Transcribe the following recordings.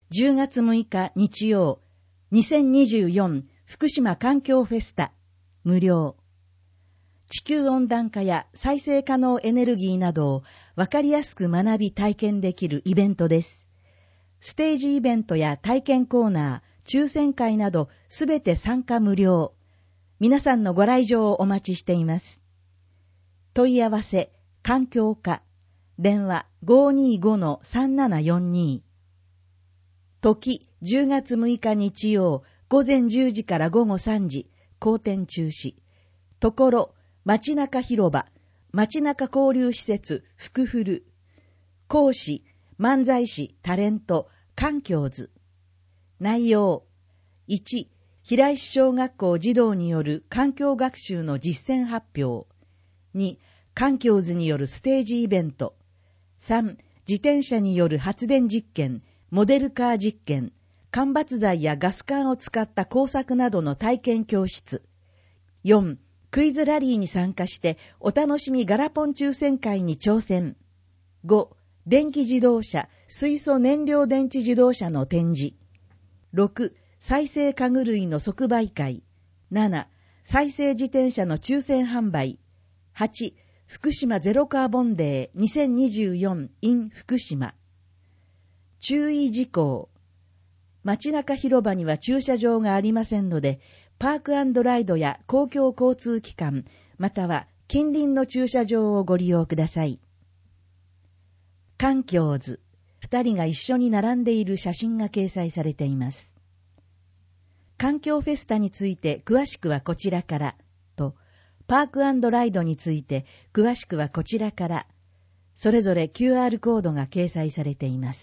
10月6日日曜、2024福島環境フェスタ、無料。地球温暖化や再生可能エネルギーなどをわかりやすく学び体験できるイベントです。ステージイベントや体験コーナー、抽選会などすべて参加無料。皆さんのご来場をお待ちしています。問い合わせ、環境課、電話 525-3742。時、10月6日日曜、午前10時から午後3時、公展中止。ところ、街中広場、街中交流施設、福古。講師、漫才師、タレント、環境図。内容。1、平石小学校児童による環境学習の実践発表。2、環境図によるステージイベント。3、自転車による発電実験、モデルカー実験、間伐材やガス管を使った工作などの体験教室。4、クイズラリーに参加してお楽しみガラポン抽選会に挑戦。5、電気自動車、水素燃料電池自動車の展示。6、再生家具類の即売会。7、再生自転車の抽選販売。8、福島ゼロカーボンデー2024 in 福島。注意事項。街中広場には駐車場がありませんので、パーク&ライドや公共交通機関、または近隣の駐車場をご利用ください。環境図。2人が一緒に並んでいる写真が掲載されています。環境フェスタについて詳しくはこちらからと、パーク&ライドについて詳しくはこちらから、それぞれ QR コードが掲載されています。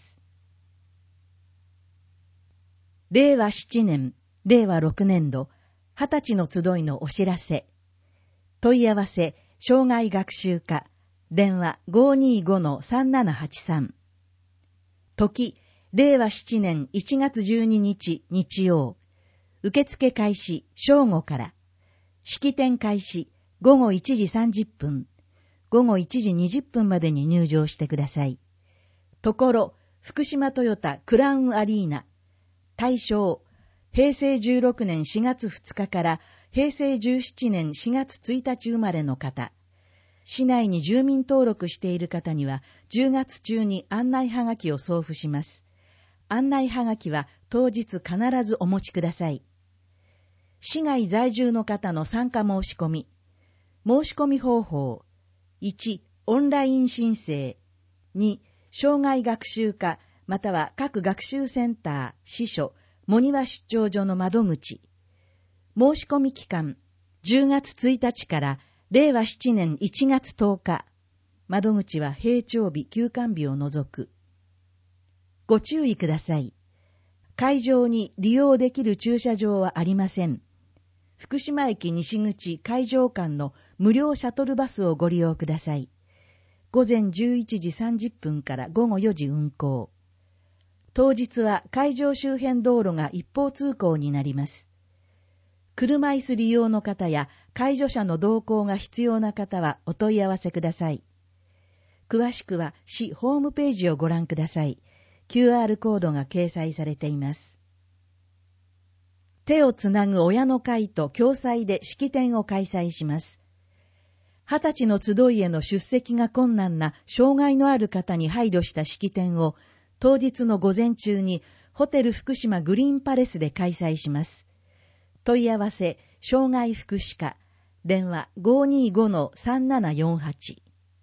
令和7年、令和6年度、20歳の集いのお知らせ。問い合わせ、障害学習課、電話 525-3783。時、令和7年1月12日日曜。受付開始、正午から。式典開始、午後1時30分。午後1時20分までに入場してください。ところ、福島トヨタクラウンアリーナ。対象、平成16年4月2日から平成17年4月1日生まれの方。市内に住民登録している方には10月中に案内はがきを送付します。案内はがきは当日必ずお持ちください。市外在住の方の参加申し込み。申し込み方法。1、オンライン申請。2、障害学習課または各学習センター、支所、茂庭出張所の窓口。申し込み期間、10月1日から令和7年1月10日。窓口は平常日、休館日を除く。ご注意ください。会場に利用できる駐車場はありません。福島駅西口会場間の無料シャトルバスをご利用ください。午前11時30分から午後4時運行。当日は会場周辺道路が一方通行になります。車椅子利用の方や介助者の同行が必要な方はお問い合わせください。詳しくは市ホームページをご覧ください。QR コードが掲載されています。手をつなぐ親の会と共催で式典を開催します。20歳の集いへの出席が困難な障害のある方に配慮した式典を当日の午前中にホテル福島グリーンパレスで開催します。問い合わせ、障害福祉課、電話 525-3748。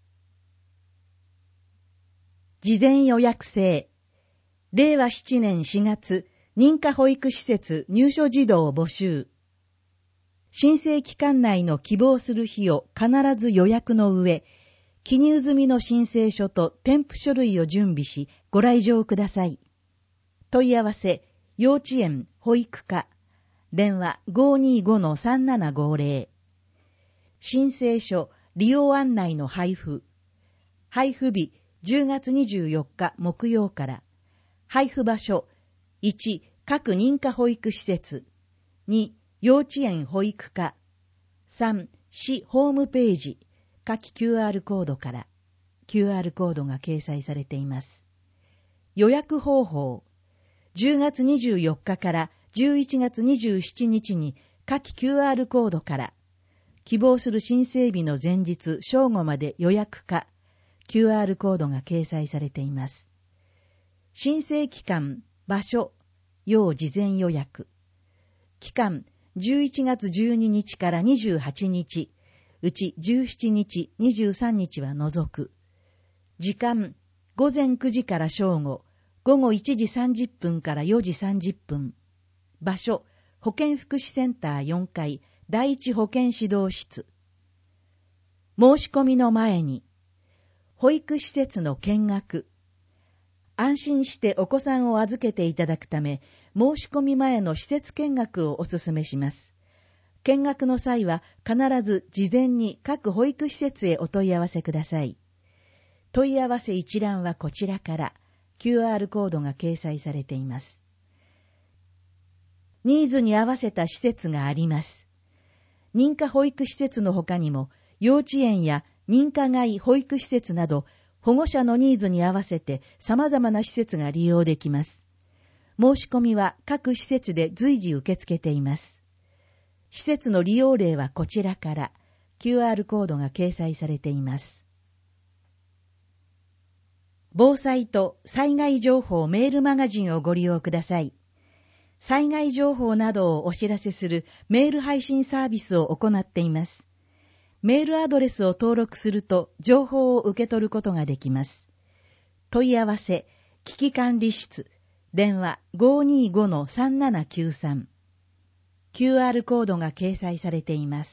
事前予約制。令和7年4月、認可保育施設入所児童募集。申請期間内の希望する日を必ず予約の上、記入済みの申請書と添付書類を準備し、ご来場ください。問い合わせ、幼稚園、保育課、電話 525-3750。申請書、利用案内の配布。配布日、10月24日木曜から。配布場所、1、各認可保育施設。2、幼稚園保育課。3、市ホームページ。下記 QR コードから。QR コードが掲載されています。予約方法。 10月24日から11月27日に下記 QR コードから希望する申請日の前日正午まで予約か QR コードが掲載されています。申請期間、場所、要事前予約。期間、11月12日から28日、うち17日、23日は除く。時間、午前9時から正午、午後1時30分から4時30分。場所、保健福祉センター4階、第一保健指導室。申し込みの前に、保育施設の見学。安心してお子さんを預けていただくため、申し込み前の施設見学をお勧めします。見学の際は必ず事前に各保育施設へお問い合わせください。問い合わせ一覧はこちらから QR コードが掲載されています。ニーズに合わせた施設があります。認可保育施設の他にも幼稚園や認可外保育施設など保護者のニーズに合わせて様々な施設が利用できます。申し込みは各施設で随時受け付けています。施設の利用例はこちらから QR コードが掲載されています。防災と災害情報メールマガジンをご利用ください。災害情報などをお知らせするメール配信サービスを行っています。メールアドレスを登録すると情報を受け取ることができます。問い合わせ、危機管理室、電話 525-3793。QR コードが掲載されています。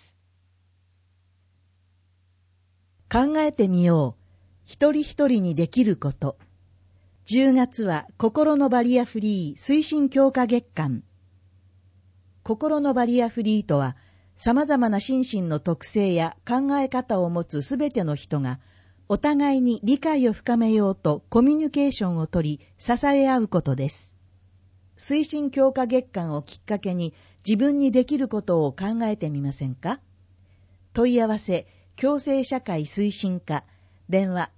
考えてみよう。一人一人にできること。10月は心のバリアフリー推進強化月間。心のバリアフリーとは、様々な心身の特性や考え方を持つすべての人が、お互いに理解を深めようとコミュニケーションをとり、支え合うことです。推進強化月間をきっかけに自分にできることを考えてみませんか？問い合わせ、共生社会推進課、電話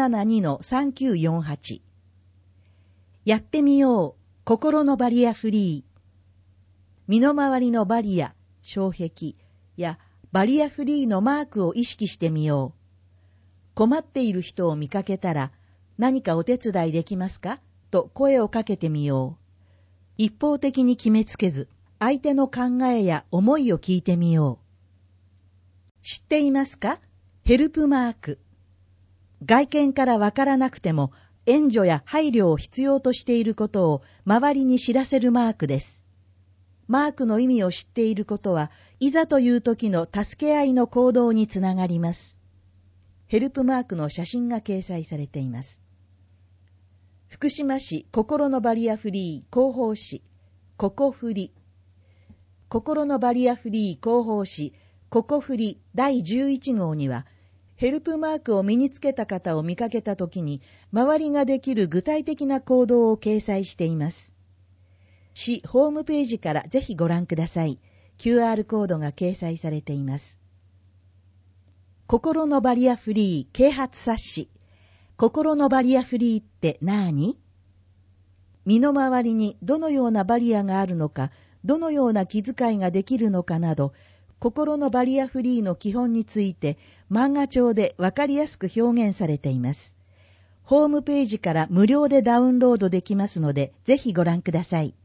572-3948。やってみよう、心のバリアフリー。身の回りのバリア、障壁やバリアフリーのマークを意識してみよう。困っている人を見かけたら、何かお手伝いできますか？と声をかけてみよう。一方的に決めつけず、相手の考えや思いを聞いてみよう。知っていますか？ヘルプマーク。外見からわからなくても、援助や配慮を必要としていることを周りに知らせるマークです。マークの意味を知っていることは、いざという時の助け合いの行動につながります。ヘルプマークの写真が掲載されています。福島市心のバリアフリー広報誌、ココフリ。心のバリアフリー広報誌、ココフリ第11号には、ヘルプマークを身につけた方を見かけたときに、周りができる具体的な行動を掲載しています。市ホームページからぜひご覧ください。QR コードが掲載されています。心のバリアフリー啓発冊子。心のバリアフリーって何？身の回りにどのようなバリアがあるのか、どのような気遣いができるのかなど、心のバリアフリーの基本について漫画帳でわかりやすく表現されています。ホームページから無料でダウンロードできますので、ぜひご覧ください。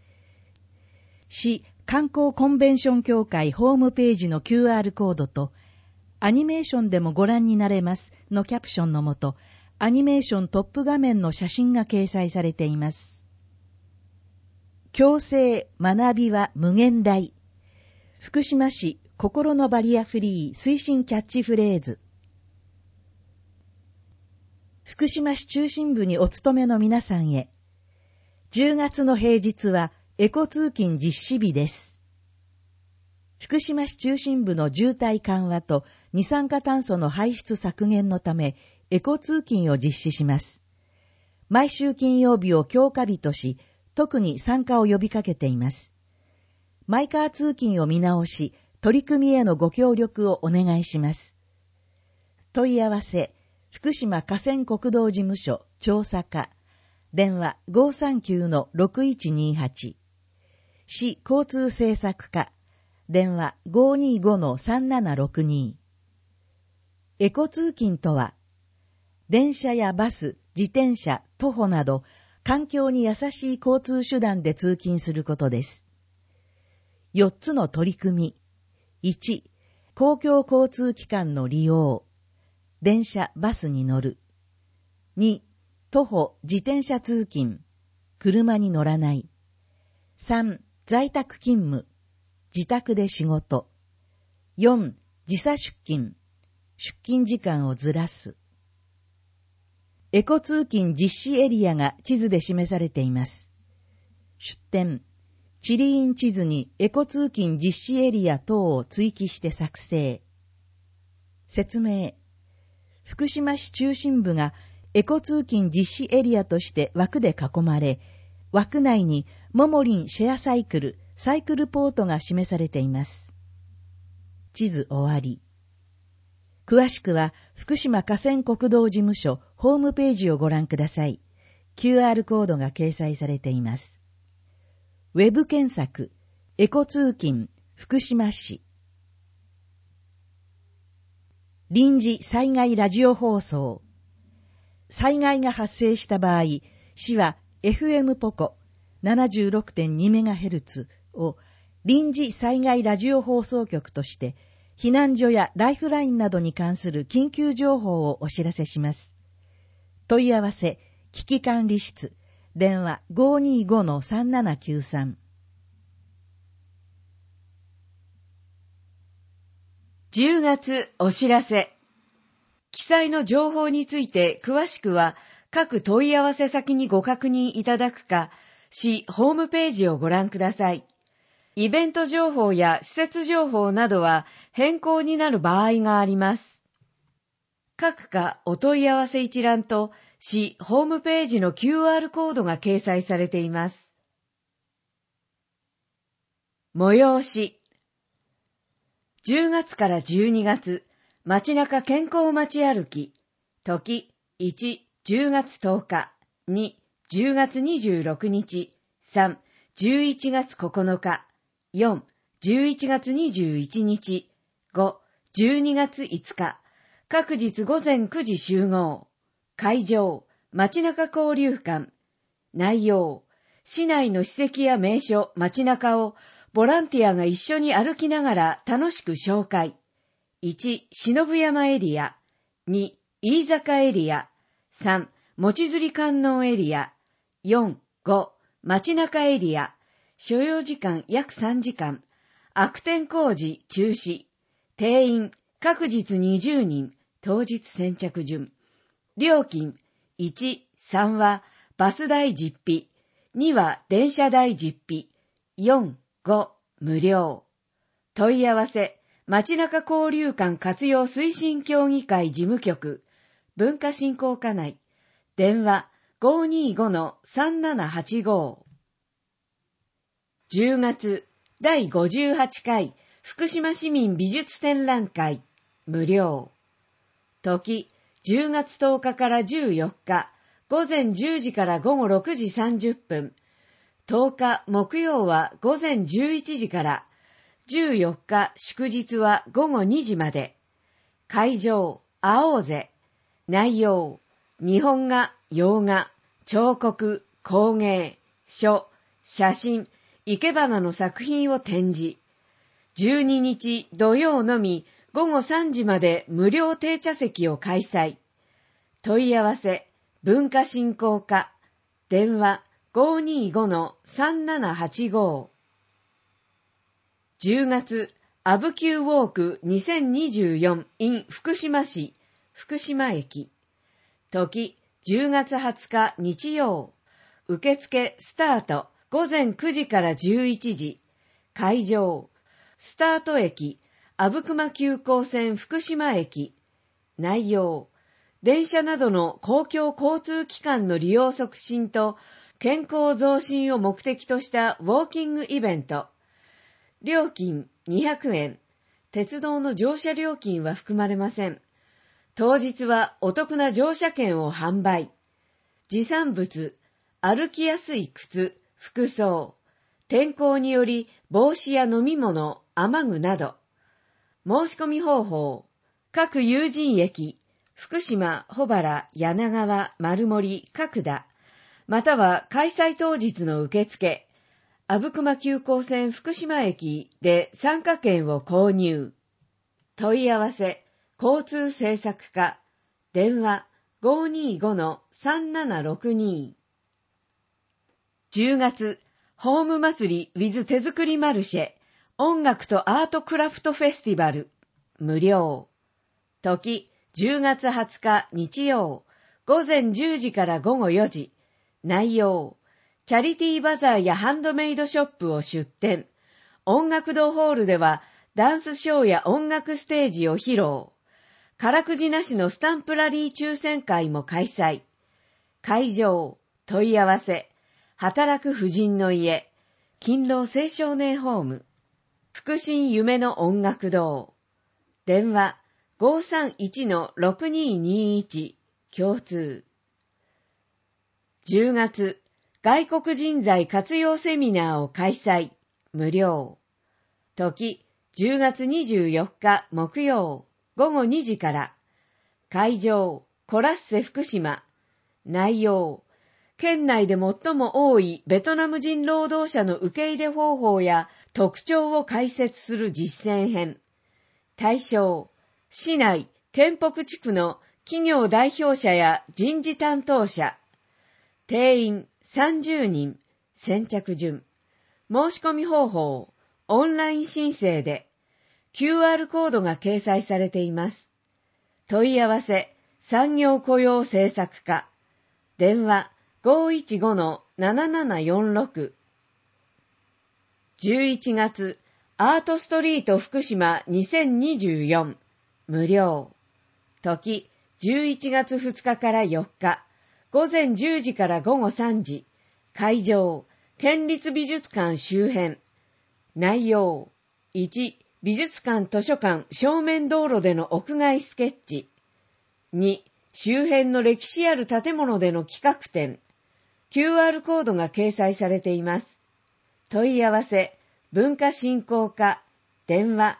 市観光コンベンション協会ホームページの QR コードと、アニメーションでもご覧になれますのキャプションのもと、アニメーショントップ画面の写真が掲載されています。共生学びは無限大。福島市心のバリアフリー推進キャッチフレーズ。福島市中心部にお勤めの皆さんへ。10月の平日はエコ通勤実施日です。福島市中心部の渋滞緩和と二酸化炭素の排出削減のため、エコ通勤を実施します。毎週金曜日を強化日とし、特に参加を呼びかけています。マイカー通勤を見直し、取り組みへのご協力をお願いします。問い合わせ、福島河川国道事務所調査課、 電話 539-6128。市交通政策課、電話 525-3762。エコ通勤とは、電車やバス、自転車、徒歩など、環境に優しい交通手段で通勤することです。4つの取り組み。1、公共交通機関の利用。電車、バスに乗る。2、徒歩、自転車通勤。車に乗らない。3、在宅勤務。自宅で仕事。4、時差出勤。出勤時間をずらす。エコ通勤実施エリアが地図で示されています。出典、地理院地図にエコ通勤実施エリア等を追記して作成。説明、福島市中心部がエコ通勤実施エリアとして枠で囲まれ、枠内にモモリンシェアサイクル、サイクルポートが示されています。地図終わり。詳しくは福島河川国道事務所ホームページをご覧ください。QR コードが掲載されています。ウェブ検索、エコ通勤、福島市。臨時災害ラジオ放送。災害が発生した場合、市は FM ポコ 76.2MHz を臨時災害ラジオ放送局として、避難所やライフラインなどに関する緊急情報をお知らせします。問い合わせ、危機管理室、電話 525-3793。 10月お知らせ。記載の情報について詳しくは各問い合わせ先にご確認いただくか、市ホームページをご覧ください。イベント情報や施設情報などは変更になる場合があります。各課お問い合わせ一覧と市ホームページの QR コードが掲載されています。催し。10月から12月、街中健康街歩き。時、1、10月10日。2、10月26日。3、11月9日。4、11月21日。5、12月5日。各日午前9時集合。会場、街中交流館。内容、市内の史跡や名所、街中をボランティアが一緒に歩きながら楽しく紹介。1、忍山エリア。2、飯坂エリア。3、望釣観音エリア。4、5、街中エリア。所要時間約3時間。悪天工事中止。定員各日20人。当日先着順。料金1、3はバス代実費。2は電車代実費。4、5、無料。問い合わせ、街中交流館活用推進協議会事務局、文化振興課内。電話 525-3785。10月第58回福島市民美術展覧会無料。時10月10日から14日午前10時から午後6時30分。10日木曜は午前11時から14日祝日は午後2時まで。会場会おうぜ。内容日本画、洋画、彫刻、工芸、書、写真、生け花の作品を展示。12日土曜のみ午後3時まで無料定茶席を開催。問い合わせ、文化振興課。電話 525-3785。10月、アブキューウォーク2024 in 福島市、福島駅。時、10月20日日曜。受付スタート。午前9時から11時。会場。スタート駅。阿武隈急行線福島駅。内容。電車などの公共交通機関の利用促進と健康増進を目的としたウォーキングイベント。料金200円。鉄道の乗車料金は含まれません。当日はお得な乗車券を販売。持参物、 歩きやすい靴、服装、天候により帽子や飲み物、雨具など。申し込み方法、各有人駅、福島、保原、柳川、丸森、角田、または開催当日の受付、阿武隈急行線福島駅で参加券を購入。問い合わせ、交通政策課、電話 525-3762。10月、ホーム祭り with 手作りマルシェ、音楽とアートクラフトフェスティバル、無料。時、10月20日日曜、午前10時から午後4時。内容、チャリティーバザーやハンドメイドショップを出店。音楽堂ホールではダンスショーや音楽ステージを披露。からくじなしのスタンプラリー抽選会も開催。会場、問い合わせ、働く婦人の家、勤労青少年ホーム、福神夢の音楽堂。電話 531-6221 共通。10月、外国人材活用セミナーを開催、無料。時、10月24日木曜、午後2時から。会場、コラッセ福島。内容、県内で最も多いベトナム人労働者の受け入れ方法や特徴を解説する実践編。対象、市内、県北地区の企業代表者や人事担当者。定員30人、先着順。申し込み方法、オンライン申請で、QR コードが掲載されています。問い合わせ、産業雇用政策課。電話 515-7746。11月、アートストリート福島2024、無料。時、11月2日から4日。午前10時から午後3時。会場、県立美術館周辺。内容、1、美術館図書館正面道路での屋外スケッチ。2、周辺の歴史ある建物での企画展。QR コードが掲載されています。問い合わせ、文化振興課。電話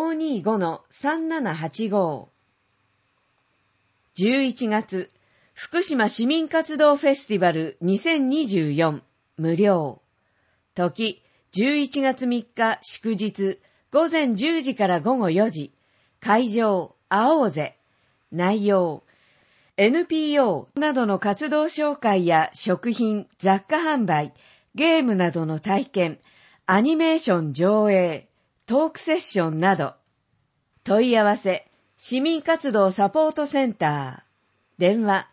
525-3785。11月、福島市民活動フェスティバル2024、無料。時、11月3日祝日、午前10時から午後4時。会場、会おうぜ。内容、NPO などの活動紹介や食品、雑貨販売、ゲームなどの体験、アニメーション上映、トークセッションなど。問い合わせ、市民活動サポートセンター。電話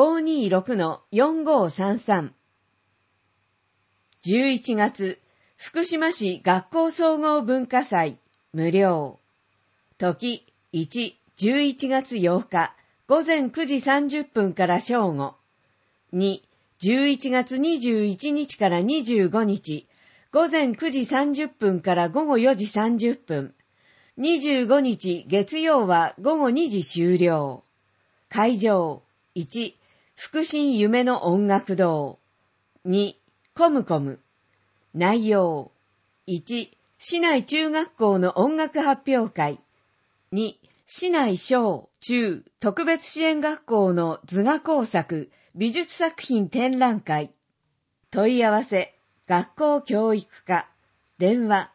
526-4533。11月、福島市学校総合文化祭、無料。時、1、11月8日、午前9時30分から正午。2、11月21日から25日、午前9時30分から午後4時30分。25日月曜は午後2時終了。会場、1、福神夢の音楽堂。2、コムコム。内容、1、市内中学校の音楽発表会。2、市内小・中・特別支援学校の図画工作、美術作品展覧会。問い合わせ、学校教育課。電話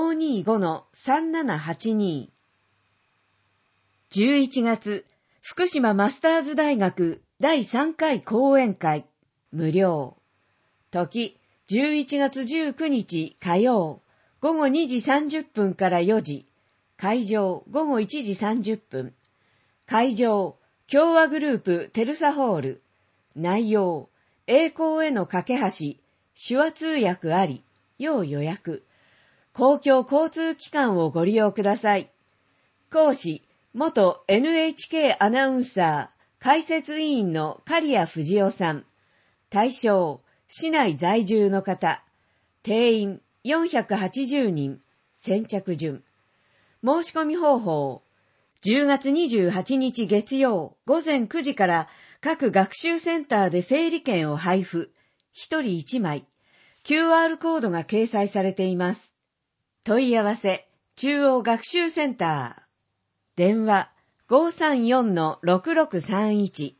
525-3782。11月、福島マスターズ大学第3回講演会、無料。時、11月19日火曜、午後2時30分から4時。会場、午後1時30分。会場、共和グループテルサホール。内容、栄光への架け橋、手話通訳あり、要予約。公共交通機関をご利用ください。講師、元 NHK アナウンサー、解説委員の刈谷藤夫さん。対象、市内在住の方。定員480人。先着順。申し込み方法。10月28日月曜午前9時から各学習センターで整理券を配布。 1人1枚、QR コードが掲載されています。問い合わせ、中央学習センター。電話、534-6631。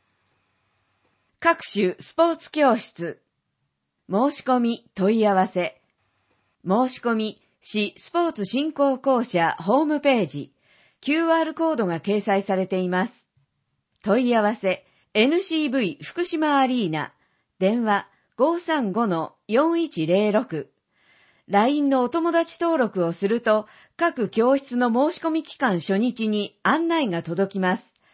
各種スポーツ教室。申し込み問い合わせ。申し込み、市スポーツ振興公社ホームページ、QR コードが掲載されています。問い合わせ、NCV 福島アリーナ。電話、535-4106。LINE のお友達登録をすると、各教室の申し込み期間初日に案内が届きます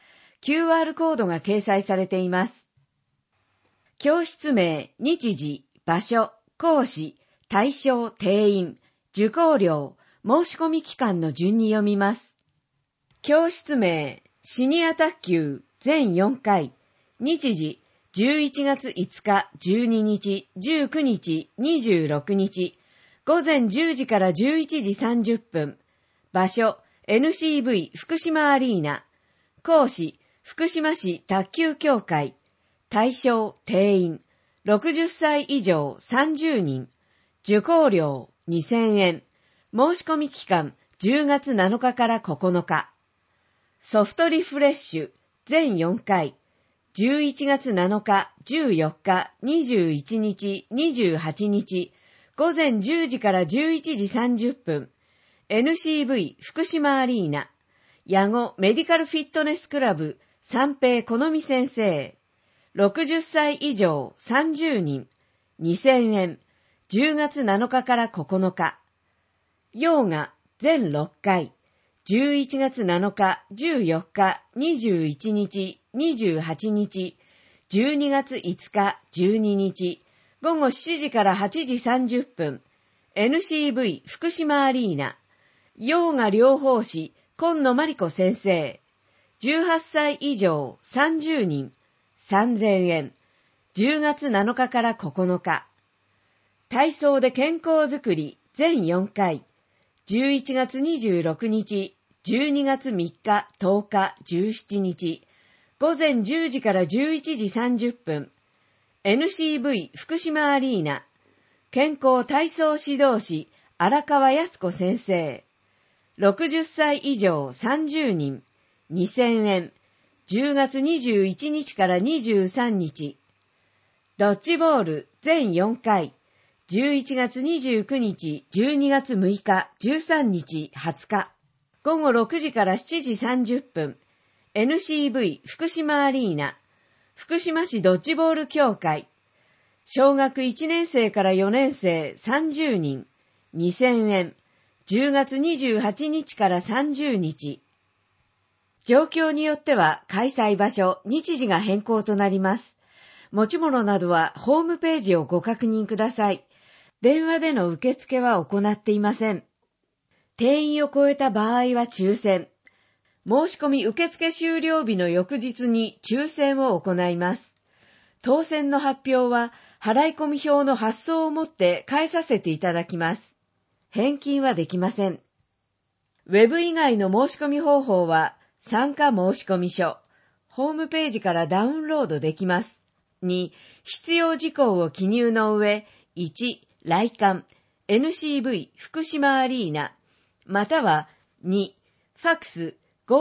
。QR コードが掲載されています。教室名、日時、場所、講師、対象、定員、受講料、申し込み期間の順に読みます。教室名、シニア卓球、全4回、日時、11月5日、12日、19日、26日、午前10時から11時30分。場所、NCV 福島アリーナ。講師、福島市卓球協会。対象、定員。60歳以上30人。受講料2000円。申し込み期間10月7日から9日。ソフトリフレッシュ全4回。11月7日、14日、21日、28日。午前10時から11時30分。NCV 福島アリーナ。矢後メディカルフィットネスクラブ三平好美先生。60歳以上30人。2000円。10月7日から9日。ヨーガ全6回。11月7日、14日、21日、28日。12月5日、12日。午後7時から8時30分。NCV 福島アリーナ。ヨーガ療法士、今野真理子先生。18歳以上30人。3000円。10月7日から9日。体操で健康づくり全4回。11月26日、12月3日、10日、17日。午前10時から11時30分。NCV 福島アリーナ。健康体操指導士、荒川靖子先生。60歳以上30人。2000円。10月21日から23日。ドッジボール全4回。11月29日、12月6日、13日、20日。午後6時から7時30分。NCV 福島アリーナ。福島市ドッジボール協会。小学1年生から4年生30人。2000円。10月28日から30日。状況によっては開催場所、日時が変更となります。持ち物などはホームページをご確認ください。電話での受付は行っていません。定員を超えた場合は抽選。申し込み受付終了日の翌日に抽選を行います。当選の発表は払い込み表の発送をもって返させていただきます。返金はできません。ウェブ以外の申し込み方法は参加申込書、ホームページからダウンロードできます。2、必要事項を記入の上、1、来館、NCV 福島アリーナ、または2、ファックス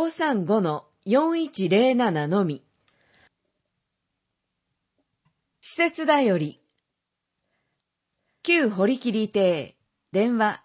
535-4107 のみ。施設だより。旧堀切邸、電話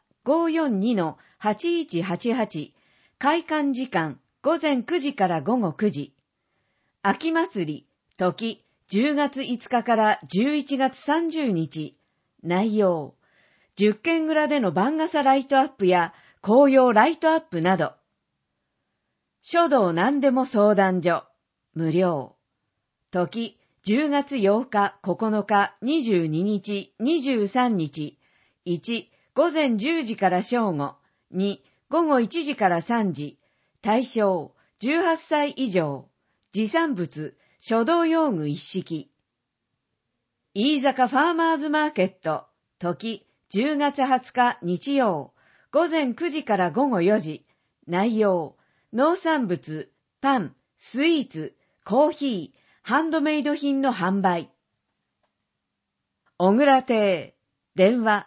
542-8188、開館時間午前9時から午後9時。秋祭り、時、10月5日から11月30日。内容、10軒蔵での番傘ライトアップや紅葉ライトアップなど。書道何でも相談所、無料。時、10月8日、9日、22日、23日。1、午前10時から正午。2、午後1時から3時。対象、18歳以上。持産物、書道用具一式。飯坂ファーマーズマーケット。時、10月20日日曜。午前9時から午後4時。内容、農産物、パン、スイーツ、コーヒー、ハンドメイド品の販売。 小倉邸、電話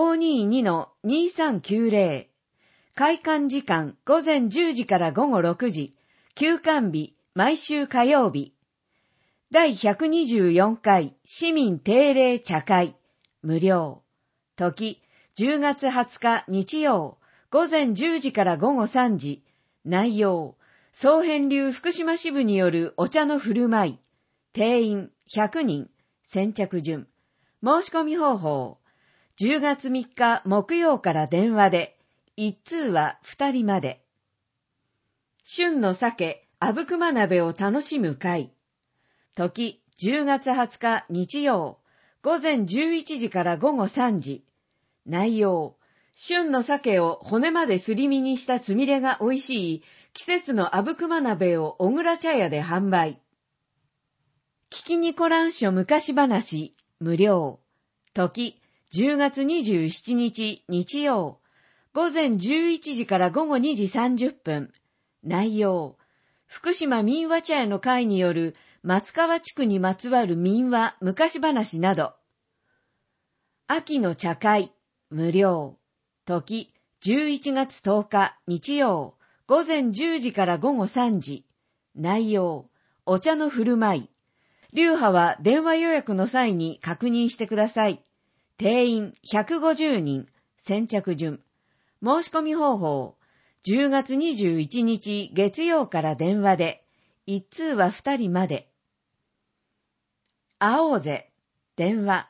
522-2390。開館時間午前10時から午後6時。休館日、毎週火曜日。第124回市民定例茶会、無料。時、10月20日日曜、午前10時から午後3時。内容、総編流福島支部によるお茶の振る舞い。定員100人。先着順。申し込み方法。10月3日木曜から電話で、1通は2人まで。旬の鮭、あぶくま鍋を楽しむ会。時、10月20日日曜、午前11時から午後3時。内容、旬の鮭を骨まですり身にしたつみれが美味しい季節のあぶくま鍋を小倉茶屋で販売。聞きにこらんしょ昔話、無料。時、10月27日日曜、午前11時から午後2時30分。内容、福島民話茶屋の会による松川地区にまつわる民話昔話など。秋の茶会、無料。時、11月10日日曜、午前10時から午後3時。内容、お茶の振る舞い。流派は電話予約の際に確認してください。定員150人。先着順。申し込み方法。10月21日月曜から電話で、1通は2人まで。会おうぜ。電話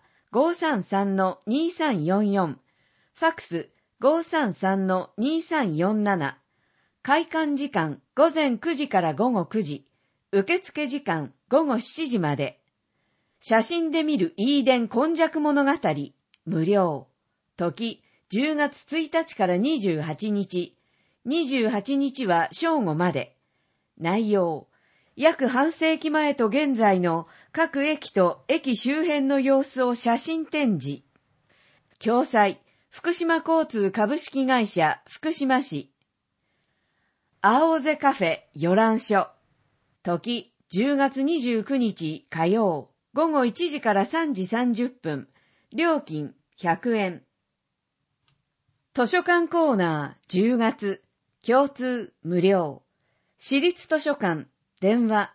533-2344。ファックス 533-2347。開館時間午前9時から午後9時。受付時間午後7時まで。写真で見るイーデン今昔物語。無料。時、10月1日から28日。28日は正午まで。内容、約半世紀前と現在の各駅と駅周辺の様子を写真展示。共催、福島交通株式会社福島市。青瀬カフェ与覧所。時、10月29日火曜、午後1時から3時30分。料金100円。図書館コーナー10月。共通無料。私立図書館、電話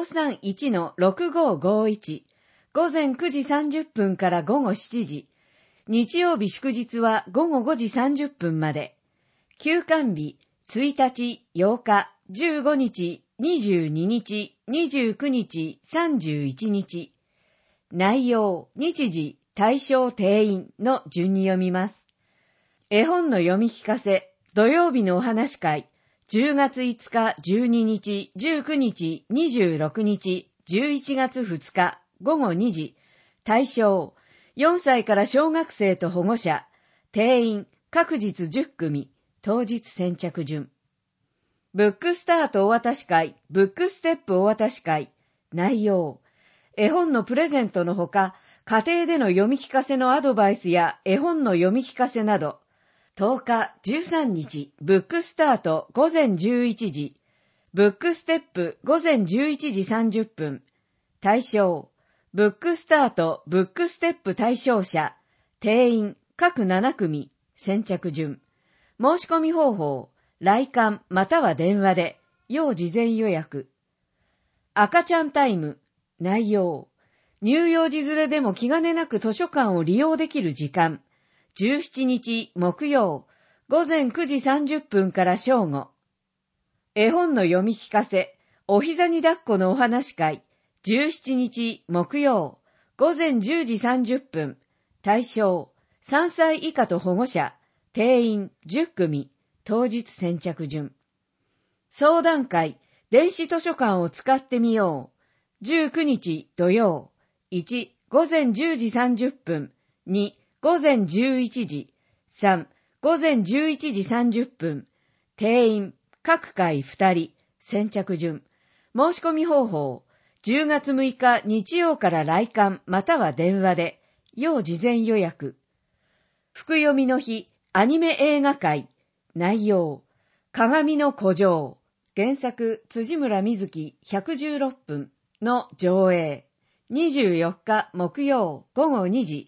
531-6551。午前9時30分から午後7時。日曜日祝日は午後5時30分まで。休館日、1日、8日、15日、22日、29日、31日。内容、日時、対象定員の順に読みます。絵本の読み聞かせ、土曜日のお話会、10月5日、12日、19日、26日、11月2日、午後2時。対象、4歳から小学生と保護者。定員、各日10組。当日先着順。ブックスタートお渡し会、ブックステップお渡し会。内容、絵本のプレゼントのほか、家庭での読み聞かせのアドバイスや絵本の読み聞かせなど。10日、13日、ブックスタート午前11時。ブックステップ午前11時30分。対象、ブックスタート、ブックステップ対象者。定員、各7組。先着順。申し込み方法、来館または電話で、要事前予約。赤ちゃんタイム。内容、乳幼児連れでも気兼ねなく図書館を利用できる時間。17日木曜、午前9時30分から正午。絵本の読み聞かせ、お膝に抱っこのお話会。17日木曜、午前10時30分。対象、3歳以下と保護者。定員10組。当日先着順。相談会、電子図書館を使ってみよう。19日土曜。1、午前10時30分。2、午前11時。3、午前11時30分。定員、各回2人。先着順。申し込み方法。10月6日日曜から来館または電話で。要事前予約。福読みの日、アニメ映画会。内容。鏡の古城。原作、辻村瑞希116分の上映。24日木曜午後2時。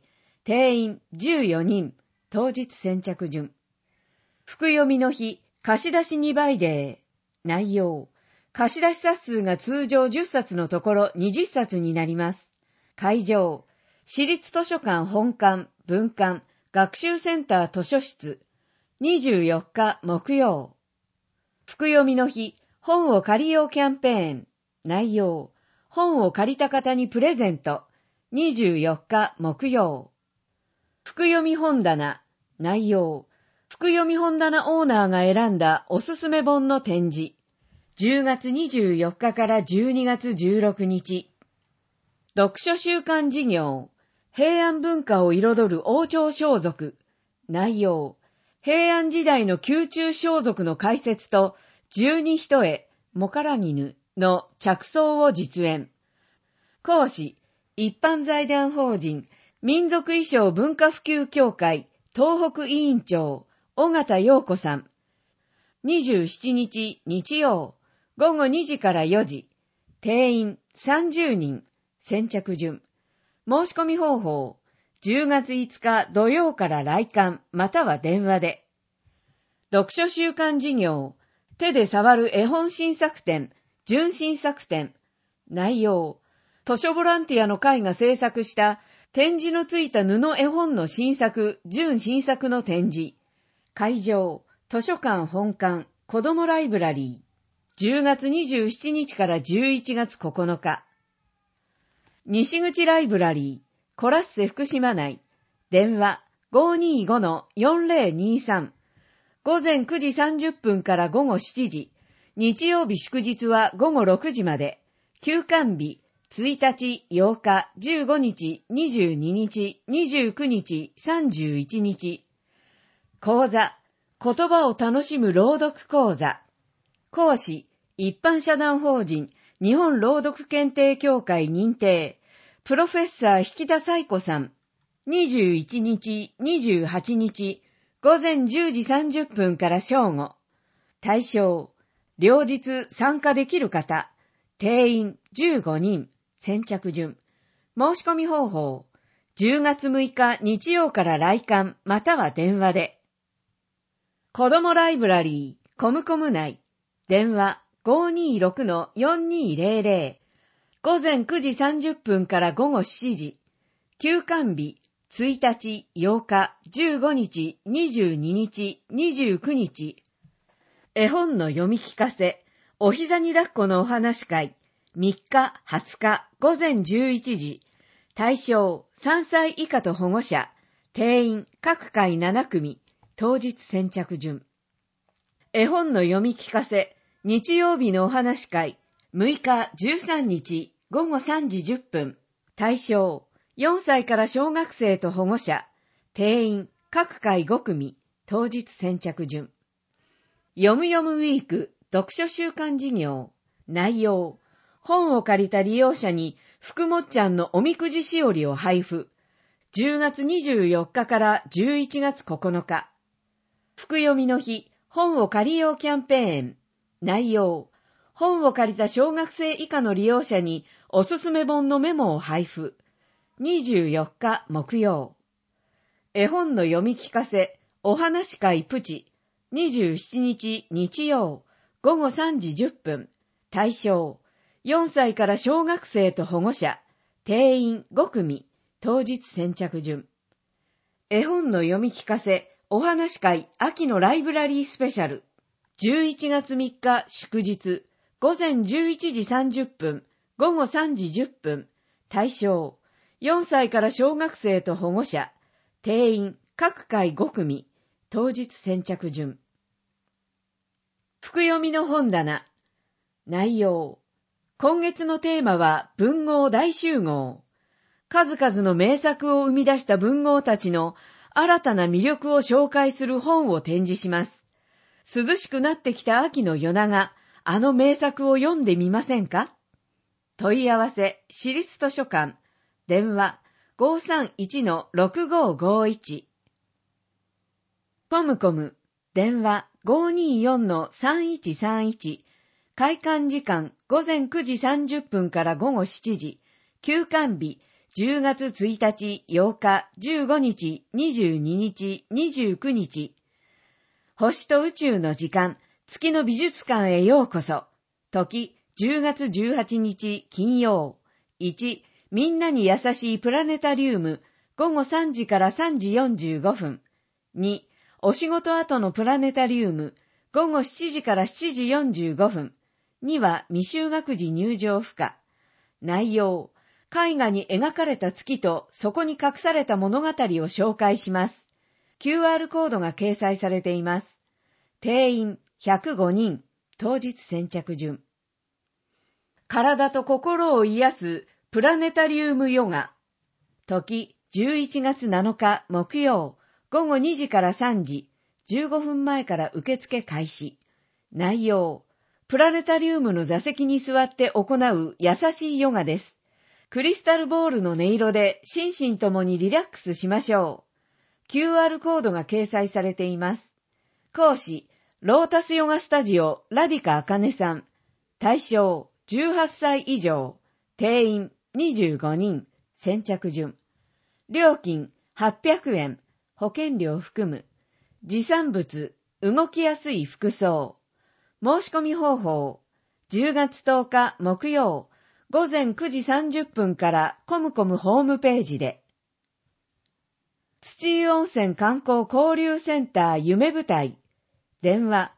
定員14人、当日先着順。福読みの日、貸し出し2倍デー。内容。貸し出し冊数が通常10冊のところ20冊になります。会場。市立図書館本館、分館、学習センター図書室。24日木曜。福読みの日、本を借りようキャンペーン。内容。本を借りた方にプレゼント。24日木曜。福読み本棚。内容。福読み本棚オーナーが選んだおすすめ本の展示。10月24日から12月16日。読書週間事業。平安文化を彩る王朝装束。内容。平安時代の宮中装束の解説と十二一重、もからぎぬの着想を実演。講師、一般財団法人民族衣装文化普及協会東北委員長、尾形陽子さん。27日日曜、午後2時から4時。定員30人、先着順。申し込み方法、10月5日土曜から来館または電話で。読書週間事業、手で触る絵本新作展、純新作展。内容、図書ボランティアの会が制作した展示のついた布絵本の新作、純新作の展示。会場、図書館本館、子どもライブラリー。10月27日から11月9日。西口ライブラリー、コラッセ福島内。電話 525-4023。午前9時30分から午後7時。日曜日祝日は午後6時まで。休館日、1日、8日、15日、22日、29日、31日。講座、言葉を楽しむ朗読講座。講師、一般社団法人日本朗読検定協会認定、プロフェッサー引田彩子さん。21日、28日、午前10時30分から正午。対象、両日参加できる方。定員15人、先着順。申し込み方法、10月6日日曜から来館または電話で。子どもライブラリー、コムコム内。電話 526-4200。午前9時30分から午後7時。休館日、1日、8日、15日、22日、29日。絵本の読み聞かせ、お膝に抱っこのお話会。3日、20日、午前11時。対象、3歳以下と保護者。定員、各回7組。当日先着順。絵本の読み聞かせ、日曜日のお話会。6日、13日、午後3時10分。対象、4歳から小学生と保護者。定員、各回5組。当日先着順。読む読むウィーク、読書週間事業。内容、本を借りた利用者に、福もっちゃんのおみくじしおりを配布。10月24日から11月9日。福読みの日、本を借りようキャンペーン。内容、本を借りた小学生以下の利用者におすすめ本のメモを配布。24日木曜。絵本の読み聞かせ、お話会プチ。27日日曜、午後3時10分。対象、4歳から小学生と保護者。定員5組。当日先着順。絵本の読み聞かせ、お話会秋のライブラリースペシャル。11月3日祝日、午前11時30分、午後3時10分。対象、4歳から小学生と保護者。定員各回5組。当日先着順。福読みの本棚。内容。今月のテーマは文豪大集合。数々の名作を生み出した文豪たちの新たな魅力を紹介する本を展示します。涼しくなってきた秋の夜長、あの名作を読んでみませんか？問い合わせ、市立図書館。電話 531-6551。コムコム。電話 524-3131。開館時間午前9時30分から午後7時。休館日 10月1日、8日、15日、22日、29日。星と宇宙の時間、月の美術館へようこそ。時、10月18日、金曜。1、みんなに優しいプラネタリウム、午後3時から3時45分。2、お仕事後のプラネタリウム、午後7時から7時45分。2は未就学児入場不可。内容、絵画に描かれた月とそこに隠された物語を紹介します。QR コードが掲載されています。定員105人、当日先着順。体と心を癒すプラネタリウムヨガ。時、11月7日木曜、午後2時から3時、15分前から受付開始。内容、プラネタリウムの座席に座って行う優しいヨガです。クリスタルボールの音色で心身ともにリラックスしましょう。QR コードが掲載されています。講師、ロータスヨガスタジオラディカアカネさん。対象、18歳以上。定員25人。先着順。料金800円。保険料含む。持参物、動きやすい服装。申し込み方法。10月10日木曜、午前9時30分からコムコムホームページで。土湯温泉観光交流センター夢舞台。電話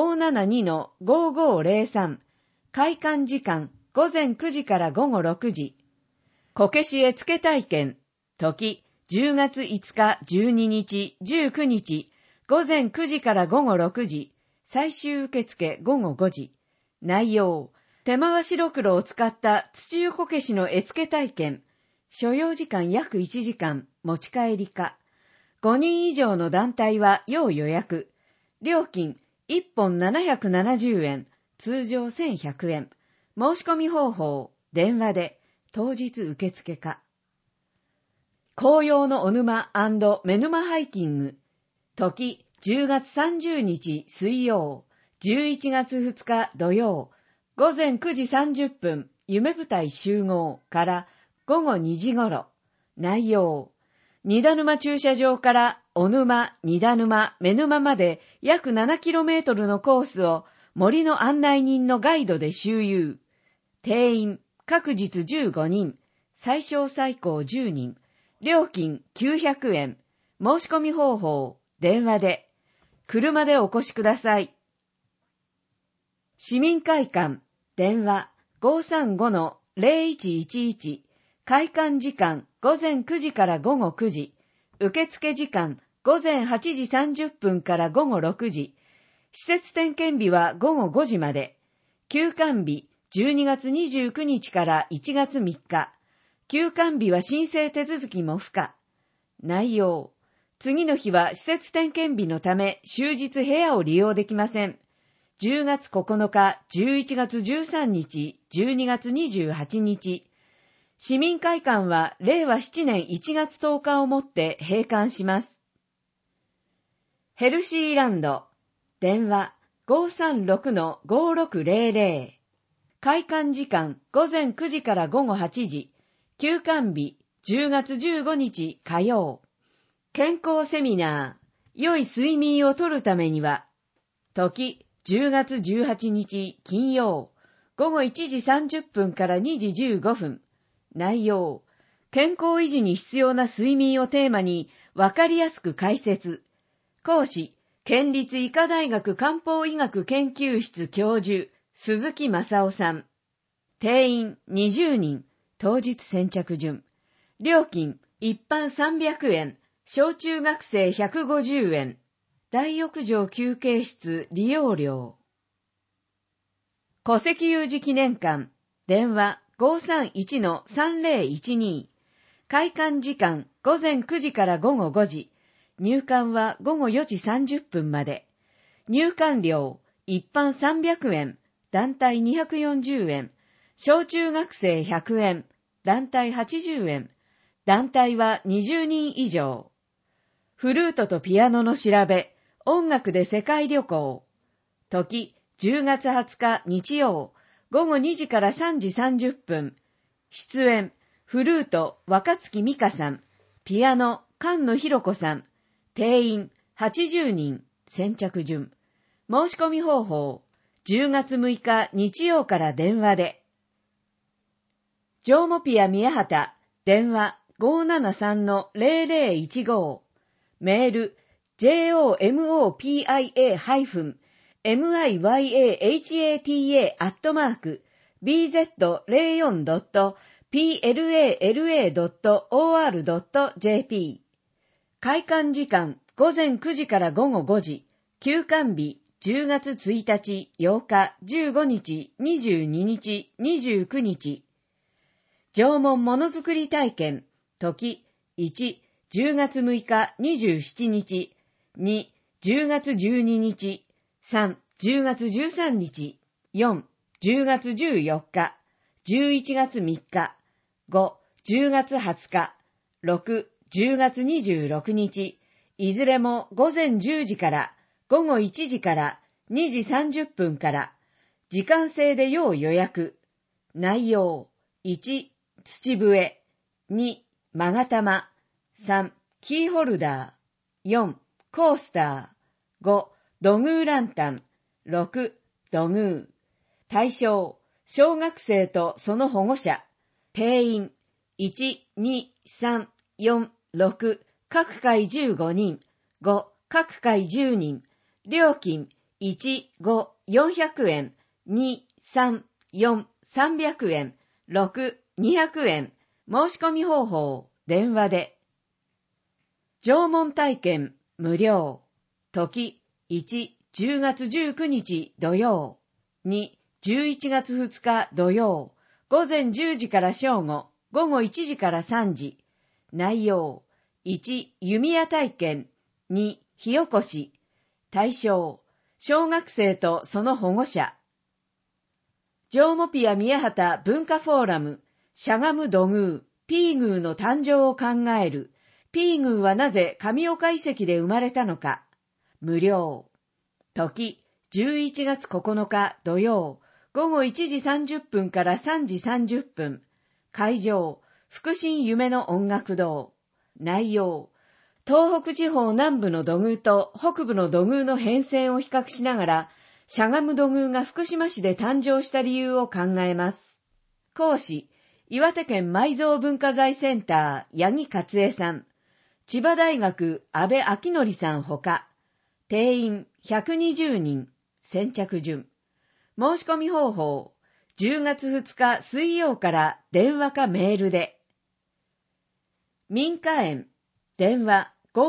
572-5503。開館時間午前9時から午後6時。こけし絵付け体験。時10月5日12日19日。午前9時から午後6時。最終受付午後5時。内容、手回しろくろを使った土湯こけしの絵付け体験。所要時間約1時間、持ち帰りか。5人以上の団体は要予約。料金1本770円、通常1100円。申し込み方法、電話で、当日受付か。紅葉のお沼&目沼ハイキング。時、10月30日水曜、11月2日土曜、午前9時30分、夢舞台集合から午後2時頃。内容、荷田沼駐車場からお沼、荷田沼、目沼まで約 7km のコースを森の案内人のガイドで周遊。定員、各日15人、最小最高10人。料金900円。申し込み方法、電話で。車でお越しください。市民会館、電話 535-0111。開館時間午前9時から午後9時。受付時間午前8時30分から午後6時。施設点検日は午後5時まで。休館日12月29日から1月3日。休館日は申請手続きも不可。内容、次の日は施設点検日のため終日部屋を利用できません。10月9日、11月13日、12月28日。市民会館は令和7年1月10日をもって閉館します。ヘルシーランド。電話 536-5600。開館時間午前9時から午後8時。休館日10月15日火曜。健康セミナー。良い睡眠をとるためには。時10月18日金曜。午後1時30分から2時15分。内容。健康維持に必要な睡眠をテーマにわかりやすく解説。講師、県立医科大学漢方医学研究室教授、鈴木正夫さん。定員20人、当日先着順。料金、一般300円、小中学生150円。大浴場休憩室利用料。古石有事記念館。電話 531-3012。開館時間午前9時から午後5時。入館は午後4時30分まで。入館料、一般300円、団体240円。小中学生100円、団体80円。団体は20人以上。フルートとピアノの調べ、音楽で世界旅行。時、10月20日日曜、午後2時から3時30分。出演、 フルート、若月美香さん、ピアノ、菅野博子さん、定員80人、先着順。申し込み方法、10月6日日曜から電話で。ジョーモピア宮畑、電話 573-0015、メール jomopia-bz-miya-bz.plala.or.jp。 開館時間午前9時から午後5時、休館日10月1日、8日、15日、22日、29日。縄文ものづくり体験、時、1、10月6日27日、2、10月12日、3、10月13日、4、10月14日、11月3日、5、10月20日、6、10月26日、いずれも午前10時から午後1時から2時30分から、時間制で要予約。内容、1、土笛、2、勾玉、3、キーホルダー、4、コースター、5、土偶ランタン、6、土偶。対象、小学生とその保護者。定員、1、2、3、4、6、各回15人、5、各回10人。料金、1、5、400円、2、3、4、300円、6、200円。申し込み方法、電話で。縄文体験、無料。時、1、10月19日土曜。2、11月2日土曜。午前10時から正午、午後1時から3時。内容、1、弓矢体験。2、火起こし。対象、小学生とその保護者。ジョーモピア宮畑文化フォーラム、しゃがむ土偶、ピーグーの誕生を考える。ピーグーはなぜ神岡遺跡で生まれたのか。無料。時、11月9日土曜、午後1時30分から3時30分。会場、福神夢の音楽堂。内容、東北地方南部の土偶と北部の土偶の変遷を比較しながら、しゃがむ土偶が福島市で誕生した理由を考えます。講師、岩手県埋蔵文化財センター、八木勝恵さん。千葉大学、安部明則さんほか。定員120人、先着順。申し込み方法、10月2日水曜から電話かメールで。民家園、電話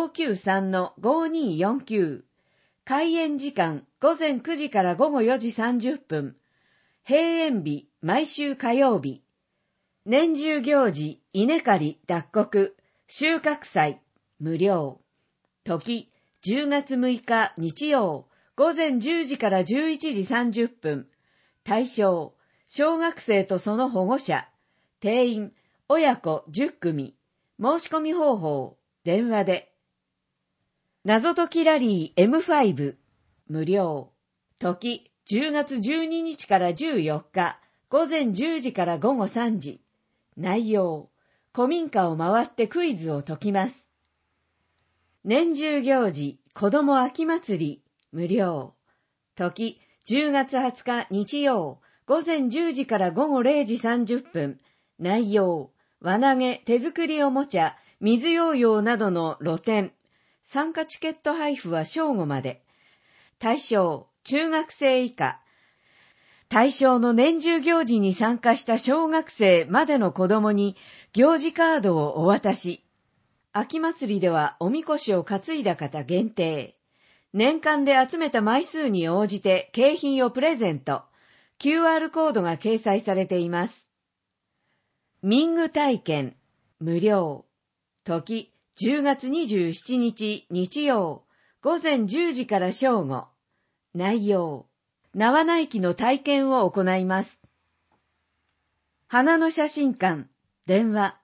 593-5249。開園時間午前9時から午後4時30分。閉園日毎週火曜日。年中行事稲刈り脱穀収穫祭無料。時10月6日日曜午前10時から11時30分。対象小学生とその保護者。定員親子10組。申し込み方法電話で。謎解きラリー M5 無料。時10月12日から14日午前10時から午後3時。内容古民家を回ってクイズを解きます。年中行事子ども秋祭り無料。時10月20日日曜午前10時から午後0時30分。内容輪投げ手作りおもちゃ水ヨーヨーなどの露店。参加チケット配布は正午まで。対象、中学生以下。対象の年中行事に参加した小学生までの子供に行事カードをお渡し。秋祭りではおみこしを担いだ方限定。年間で集めた枚数に応じて景品をプレゼント。QR コードが掲載されています。民具体験、無料。時、10月27日日曜、午前10時から正午。内容、縄苗木の体験を行います。花の写真館、電話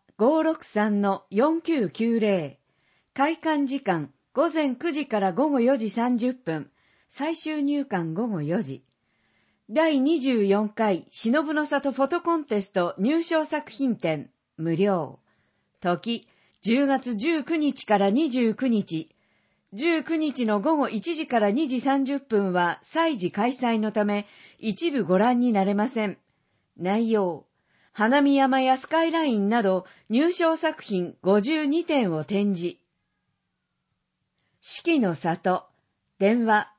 563-4990。開館時間、午前9時から午後4時30分。最終入館午後4時。第24回忍の里フォトコンテスト入賞作品展、 無料。時、10月19日から29日。19日の午後1時から2時30分は祭事開催のため、一部ご覧になれません。内容、花見山やスカイラインなど入賞作品52点を展示。四季の里、電話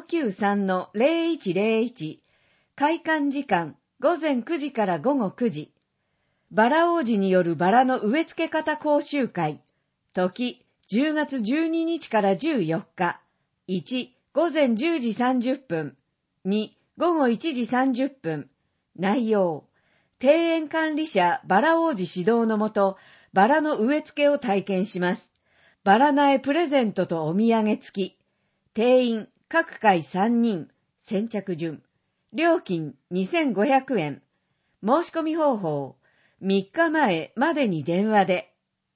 593-0101、開館時間午前9時から午後9時。バラ王子によるバラの植え付け方講習会。時、10月12日から14日。1、午前10時30分。2、午後1時30分。内容、庭園管理者バラ王子指導のもと、バラの植え付けを体験します。バラ苗プレゼントとお土産付き。定員、各回3人。先着順。料金2500円。申し込み方法、3日前までに電話で。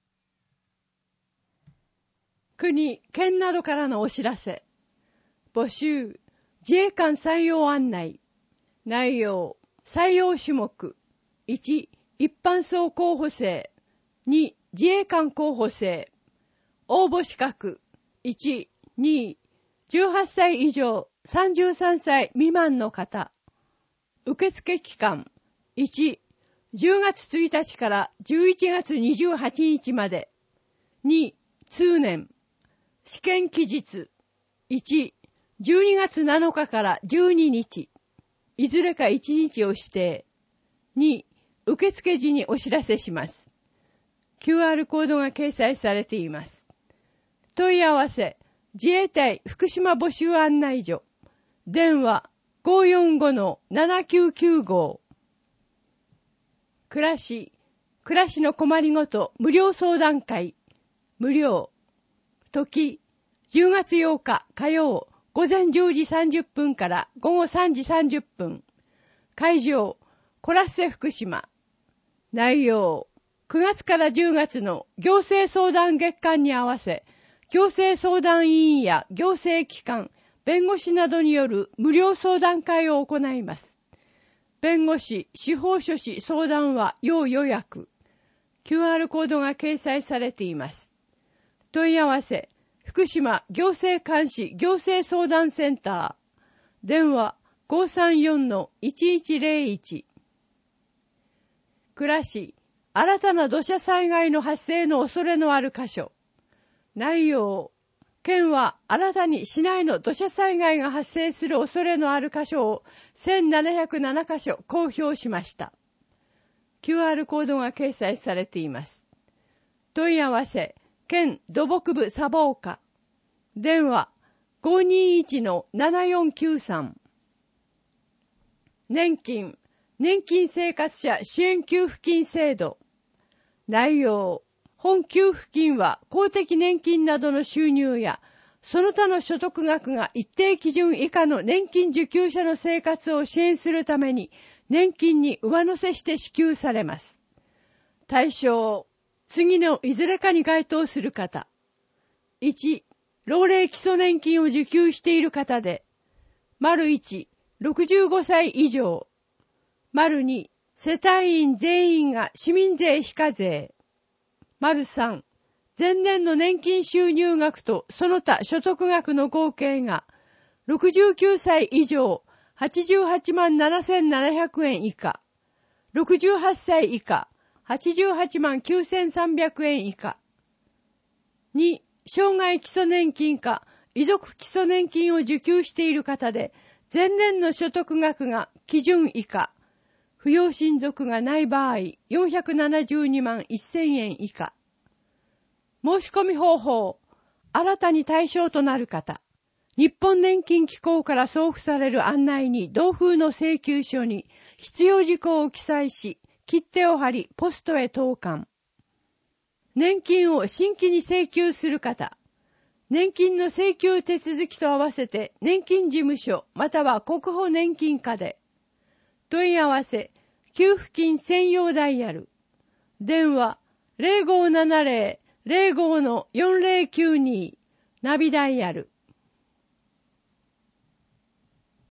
国、県などからのお知らせ。募集、自衛官採用案内。内容、採用種目。1、一般層候補生。2、自衛官候補生。応募資格。1、2、18歳以上、33歳未満の方。受付期間。1、10月1日から11月28日まで。2、通年。試験期日。1、12月7日から12日。いずれか1日を指定。2、受付時にお知らせします。QR コードが掲載されています。問い合わせ、自衛隊福島募集案内所。電話 545-7995。暮らしの困りごと無料相談会。無料。時、10月8日火曜午前10時30分から午後3時30分。会場、コラッセ福島。内容、9月から10月の行政相談月間に合わせ、行政相談委員や行政機関、弁護士などによる無料相談会を行います。弁護士、司法書士相談は要予約。QR コードが掲載されています。問い合わせ、福島行政監視行政相談センター。電話 534-1101。暮らし、新たな土砂災害の発生の恐れのある箇所。内容、県は新たに市内の土砂災害が発生する恐れのある箇所を1707箇所公表しました。QR コードが掲載されています。問い合わせ、県土木部サボーカ。電話 521-7493。年金生活者支援給付金制度。内容、本給付金は公的年金などの収入やその他の所得額が一定基準以下の年金受給者の生活を支援するために年金に上乗せして支給されます。対象、次のいずれかに該当する方。1、老齢基礎年金を受給している方で、1、65歳以上。2、世帯員全員が市民税非課税。3、前年の年金収入額とその他所得額の合計が69歳以上88万7700円以下、68歳以下88万9300円以下。2、生涯基礎年金か遺族基礎年金を受給している方で、前年の所得額が基準以下、扶養親族がない場合472万1000円以下。申し込み方法、新たに対象となる方、日本年金機構から送付される案内に同封の請求書に必要事項を記載し、切手を貼りポストへ投函。年金を新規に請求する方、年金の請求手続きと合わせて年金事務所または国保年金課で。問い合わせ、給付金専用ダイヤル。電話、0570-05-4092、ナビダイヤル。